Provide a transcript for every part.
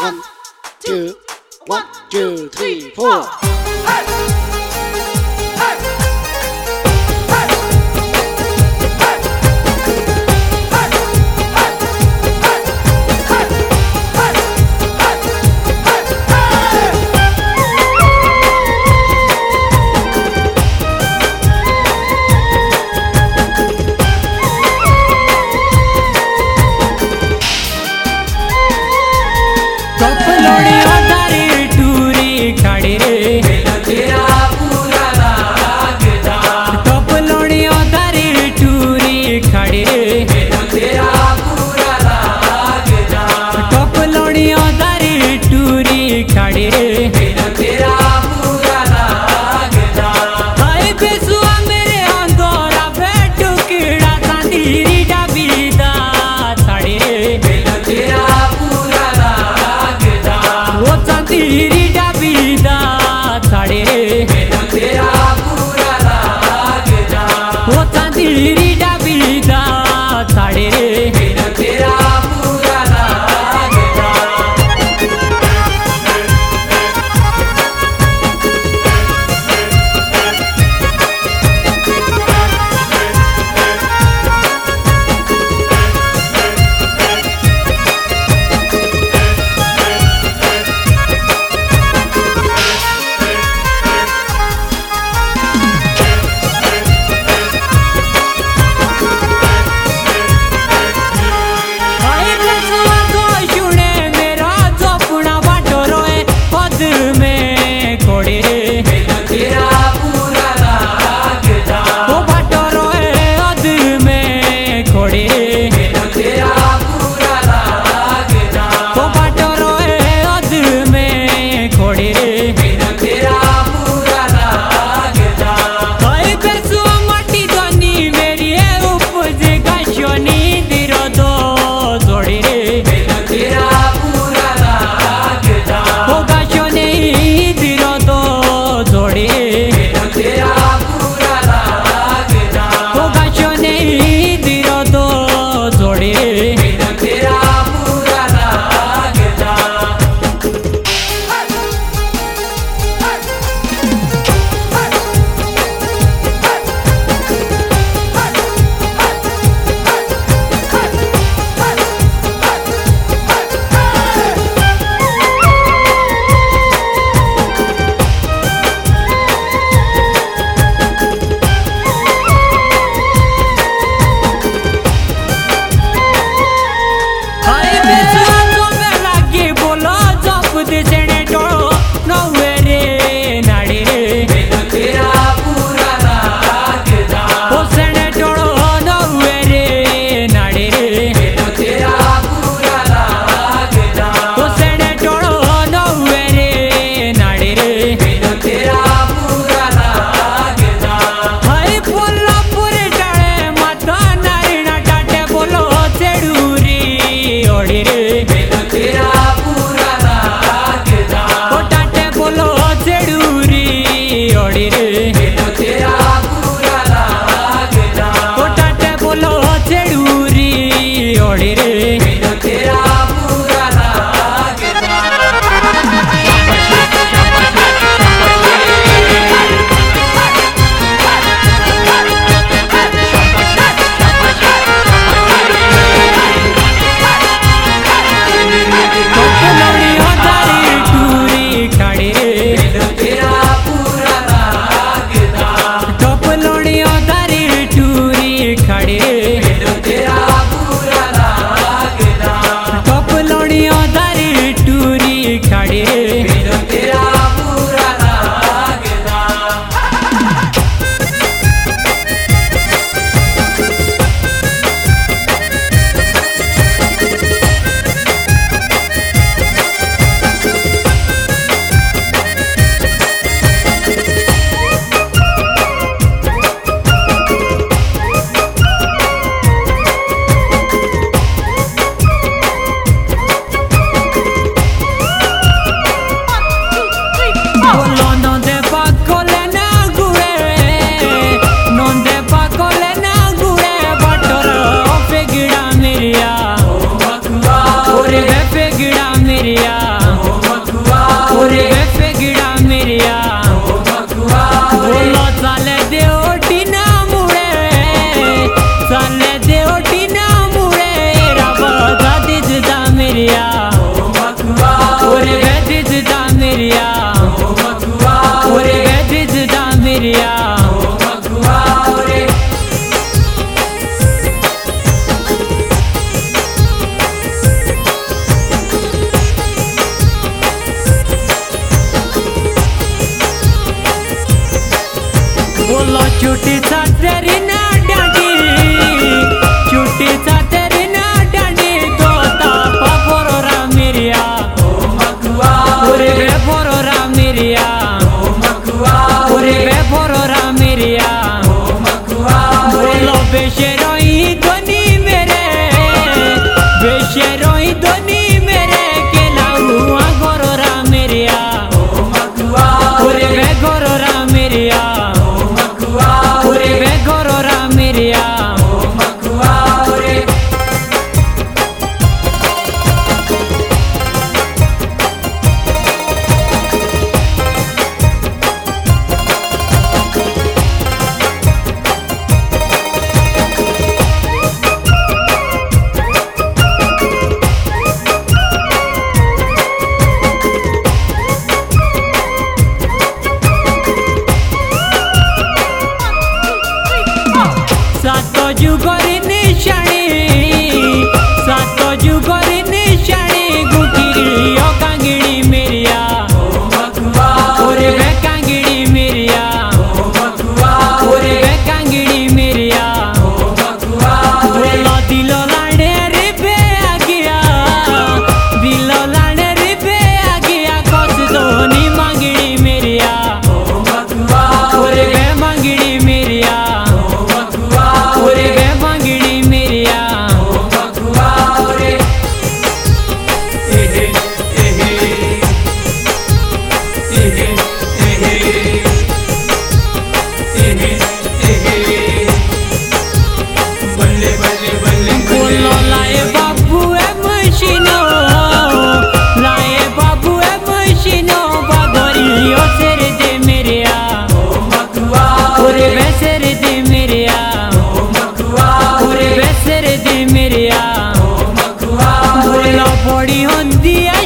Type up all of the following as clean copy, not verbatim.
One, two, 1, 2, 3, 4.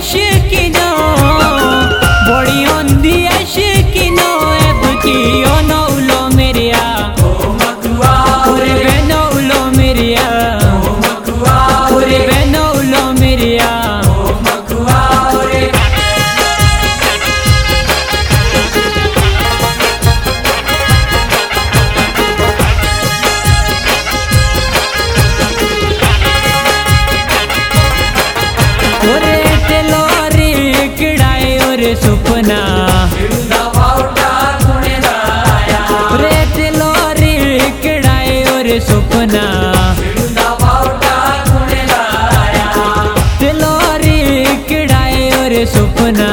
आशिकिनो बड़ी ओंदी आशिकिनो अब की ओ नौलो मेरिया ओ मकुआ ओरे बेनौलो मेरिया ओ मकुआ ओरे बेनौलो मेरिया ओ मकुआ ओरे ओरे तेलोरी किड़ाए ओरे सुपना ओरे तेलोरी किड़ाए ओरे सुपना तेलोरी किड़ाए ओरे सुपना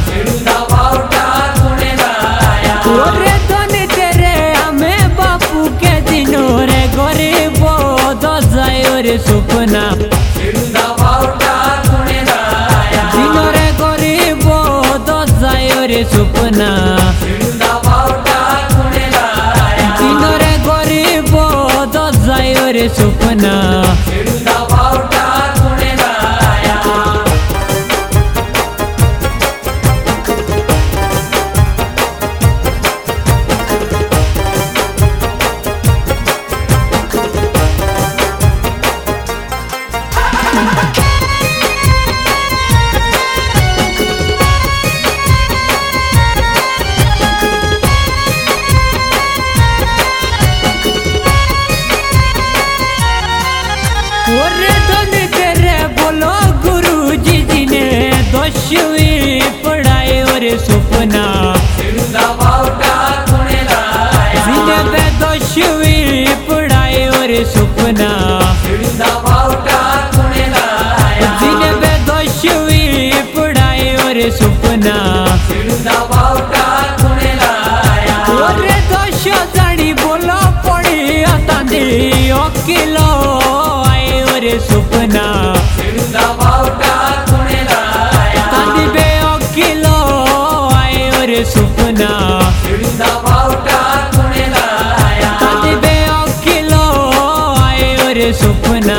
ओरे दोने तेरे हमें बापू के दिनों रे गरीबो दो जाए ओरे सुपना दिनों रे गरीबो दो जाए ओरे सुपना दिनों रे गरीबो दो जाए ओरे सुपना ओरे दोने तेरे बोलो गुरुजी जी ने 10वीं पढ़ाई ओरे सुपना जिने बे 10वीं पढ़ाई ओरे सुपना जिने बे 10वीं पढ़ाई ओरे सुपना ओरे 10 जानी बोलो पड़ी आतांदी ओकिलो ओरे सुपना तांदी बे ओकिलो आए ओरे सुपना तांदी बे ओकिलो आए ओरे सुपना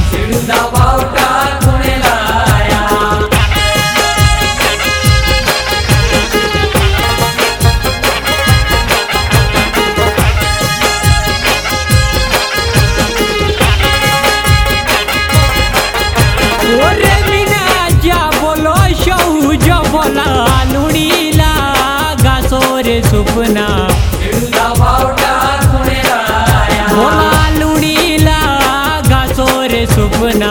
ओरे मीना जा बोलो शौ जो बोला लुड़ीला गासोरे सुपना बोला लुड़ीला गासोरे सुपना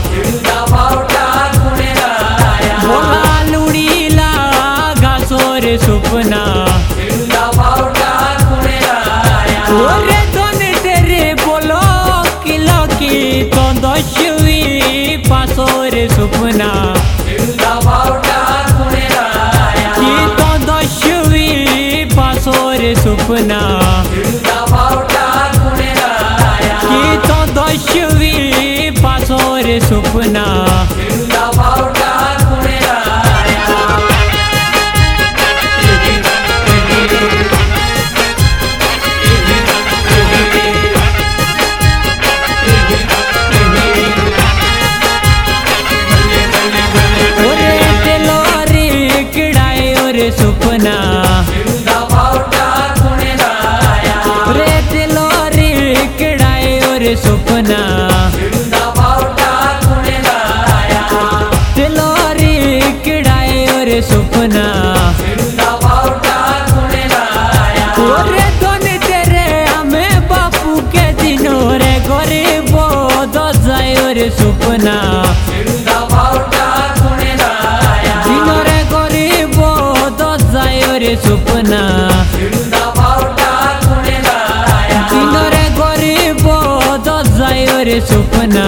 बोला लुड़ीला गासोरे सुपना ओरे दोने तेरे बोलो किलो की तो 10वीं पासोरे सुपना की तो 10वीं पासोरे सुपना की तो 10वीं पासोरे सुपना ओरे तेलोरी किड़ाए ओरे सुपना ओरे तेलोरी किड़ाए ओरे सुपना तेलोरी किड़ाए ओरे सुपना ओरे दोने तेरे हमें बापू के दिनों रे गरीबो दो जाए ओरे सुपना दिनों रे गरीबो दो जाए ओरे सुपना दिनों रे गरीबो दो जाए ओरे सुपना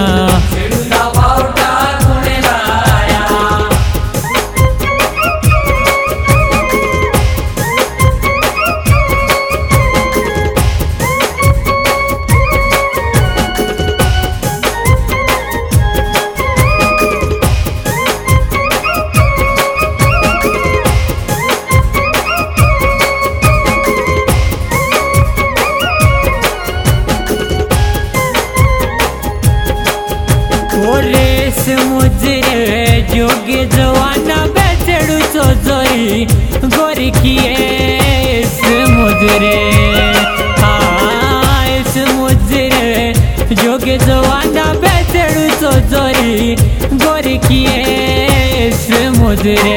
मुजरे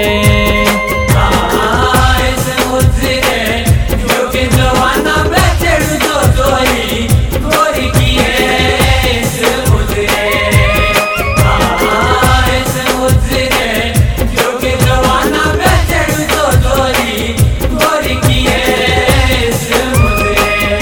मुजरे जो के जवाना बेचड़ जो जोरी गोरी की है मुजरे मुजरे जो के जवाना बेचड़ जो जोरी गोरी की है मुजरे।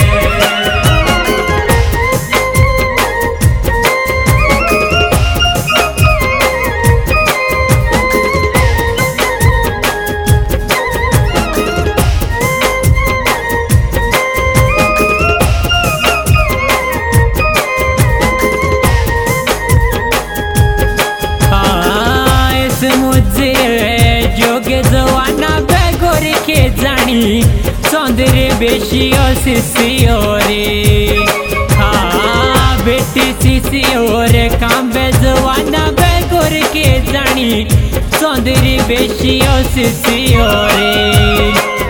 जोगे जवाना बेगोर के जानी सौंदर्य बेशी सिसी रे हाँ बेटी सिसी और काम बे जवाना बेगोर के जानी सौंदर्य बेशी सिसी रे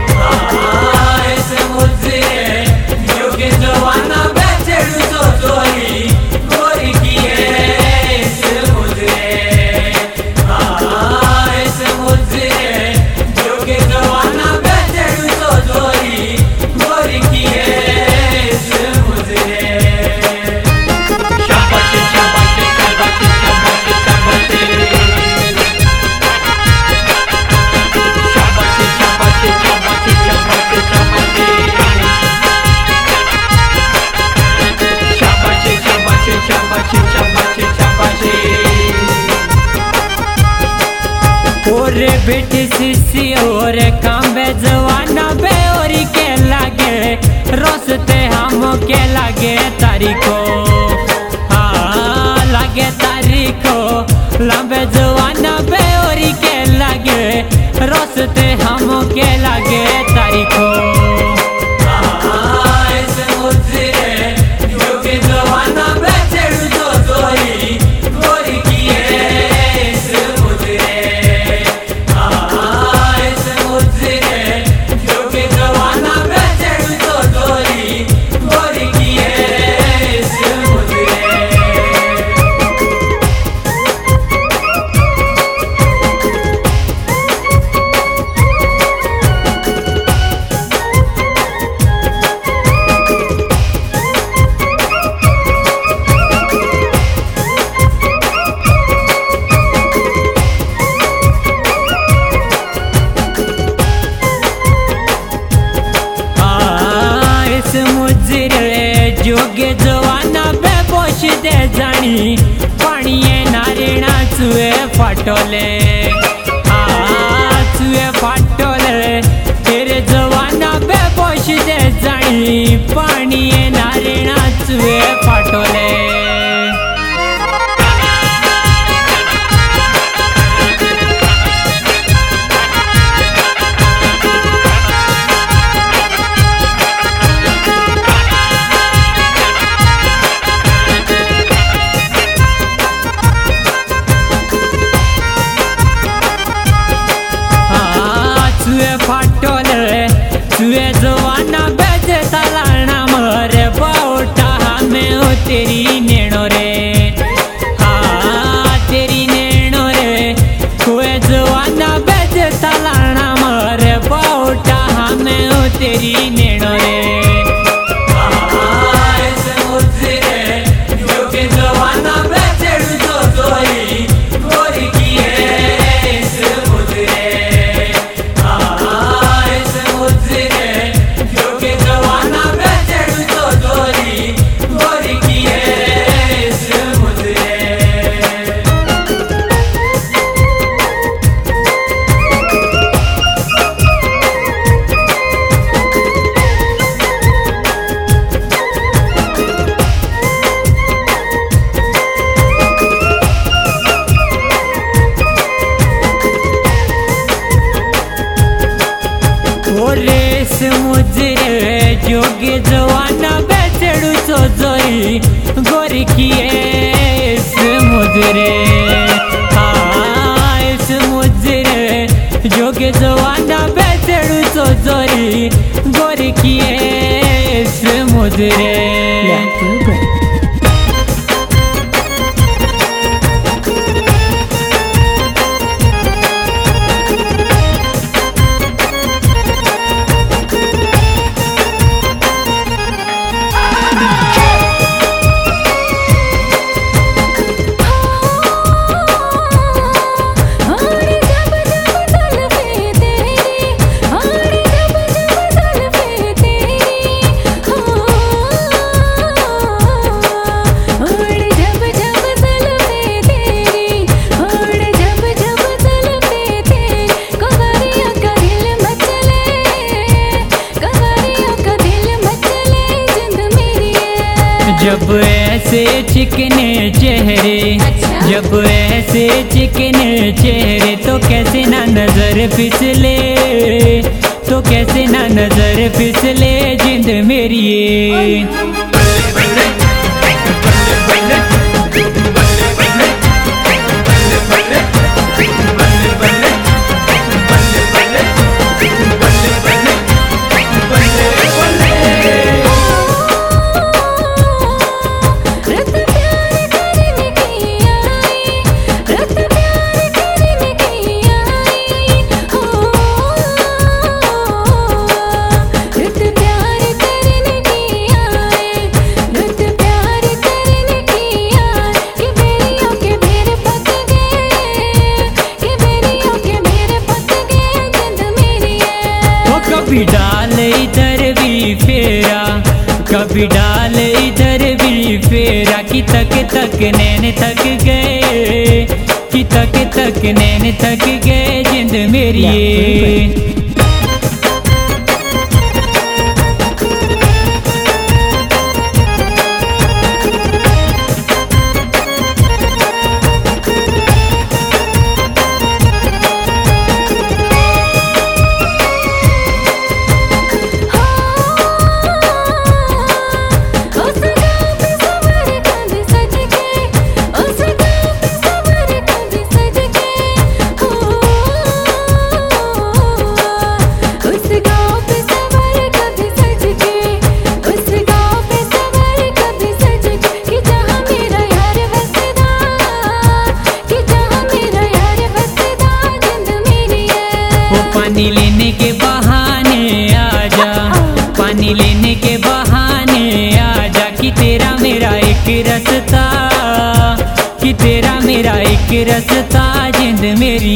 जोगे जवाना बेचड़ जो जोरी गोरी की है मुजरे जोगे जवाना बेचड़ जो जोरी गोरी की है मुजरे। शाबाश शाबाश शाबाश शाबाश शाबाश शाबाश शाबाश शाबाश शाबाश शाबाश शाबाश शाबाश शाबाश और बेटी सिसी और काम बे जवाना बे और के लागे रोसते हम के लागे तारीखो हाँ लागे तारीखो लंबे जवाना बे और के लागे रोसते हम के लागे तारीखो जोगे जवाना बेचड़ जो जोरी गोरी की है मुजरे जोगे जवाना बेचड़ जो जोरी गोरी की है मुजरे। जोगे जवाना बे बोश दे जानी पानिये नारेणा चुए फाटोले चुए फाटोले तेरे जवाना बे बोश दे जानी पानिये नारेणा चुए फाटोले तुए जवाना बेजे तलाना मरे बाउटा हमें तेरी नेणो रे हाँ तेरी नेणो रे तुए जवाना बेजे तलाना मरे बाउटा हमें तेरी नेणो रे जोगे जवाना बेचड़ जो जोरी गोरी की है मुजरे जोगे जवाना बेचड़ जो जोरी गोरी की है मुजरे। मुजरे जोगे जवाना बेचड़ जो जोरी गोरी की है मुजरे मुजरे जोगे जवाना बेचड़ जो जोरी गोरी की है मुजरे। जब ऐसे चिकने चेहरे, जब ऐसे चिकने चेहरे तो कैसे ना नजर फिसले, तो कैसे ना नजर फिसले जिंद मेरी कभी डाल इधर भी फेरा, कभी डाल इधर भी फेरा कि तक नैन थक गए, कि तक नैन थक गए जिंद मेरी पानी लेने के बहाने आजा, पानी लेने के बहाने आजा कि तेरा मेरा एक रास्ता, कि तेरा मेरा एक रास्ता जिंद मेरी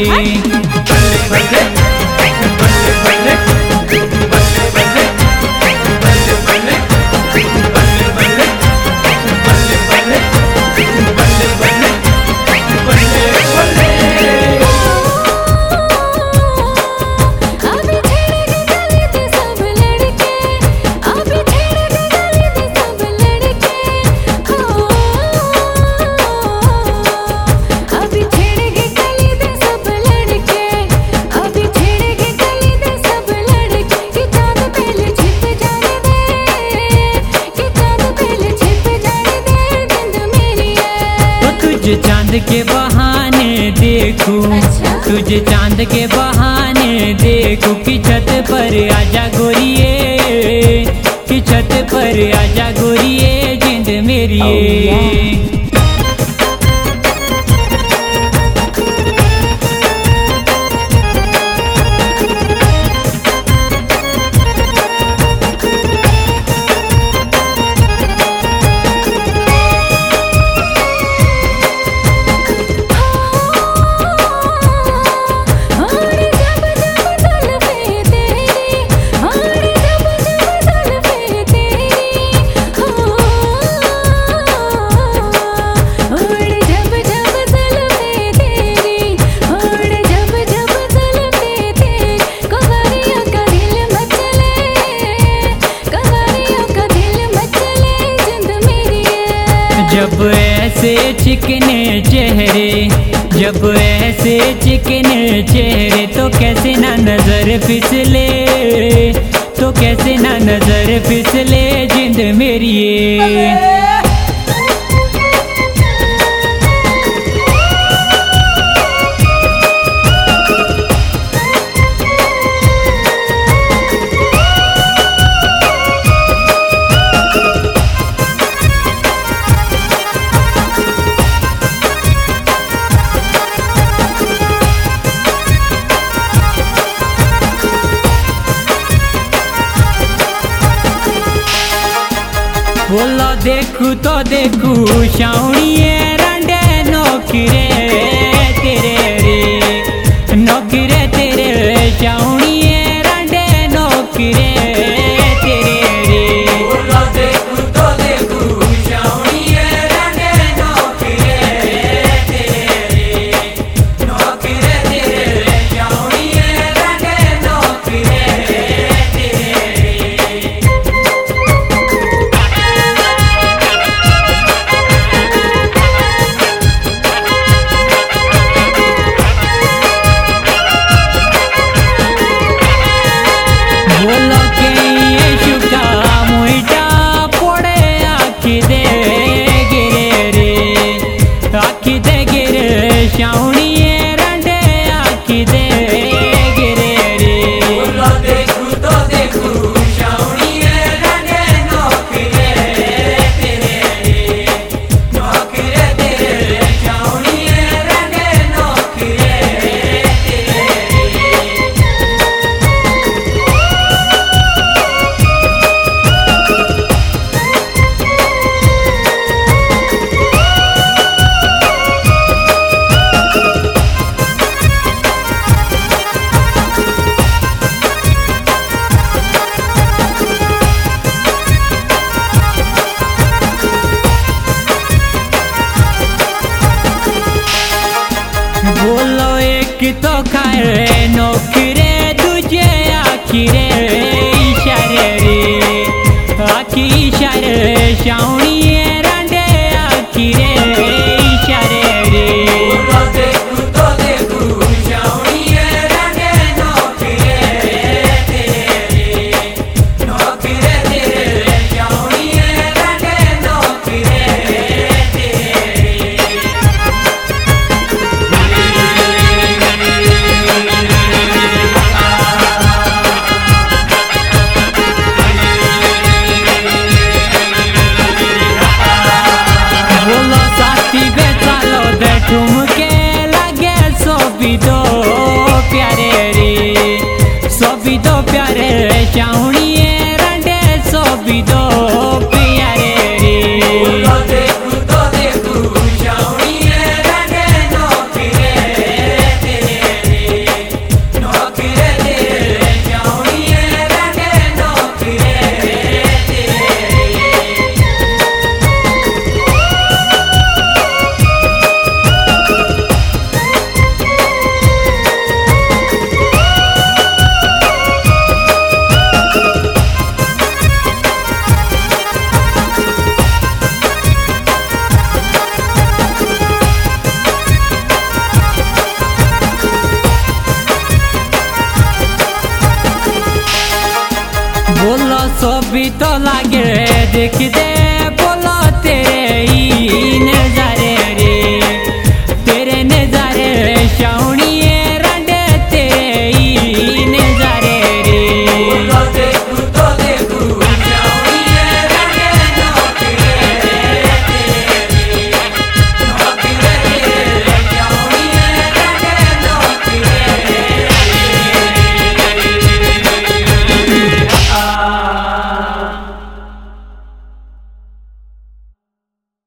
तुझे चांद के बहाने देखूं, तुझे चांद के बहाने देखूं कि छत पर आजा गोरिये, कि छत पर आजा गोरिये जिंद मेरी जब ऐसे चिकने चेहरे, जब ऐसे चिकने चेहरे तो कैसे ना नजर फिसले, तो कैसे ना नजर फिसले जिंद मेरी बोलो देखू तो देखू शाउणिए रंडे नौकरे तेरे रे, नौकरे तेरे शाउणिए रंडे नौकरे तेरे रे। बोलो देखू तो देखू शाउणिए रंडे नौकरे तेरे रे, नौकरे तेरे शाउणिए रंडे नौकरे तेरे रे। दे गिरे रे। बोलो देखू तो देखू शावणिये रंगे नौकरे तेरे रे, नौकरे तेरे शावणिये रंगे नौकरे तेरे रे। बोलो एक तो खाए नौकरे दूजे आखिरे इशारे रे, आखी इशारे शावणिये रंगे आखिरे इशारे रे। बोलो देखू तो देखू शावणिये रंगे नौकरे तेरे रे, नौकरे तेरे शावणिये रंगे नौकरे तेरे रे। बोलो साथी बेचालो दे ठुमके लगे सोबी दो प्यारे रे, सोबी दो प्यारे शावणिये रंगे सोबी दो प्यारे रे। बोलो देखू तो देखू शावणिये रंगे नौकरे तेरे रे, नौकरे तेरे शावणिये रंगे नौकरे तेरे रे। बोलो सोबी तो लागे देख दे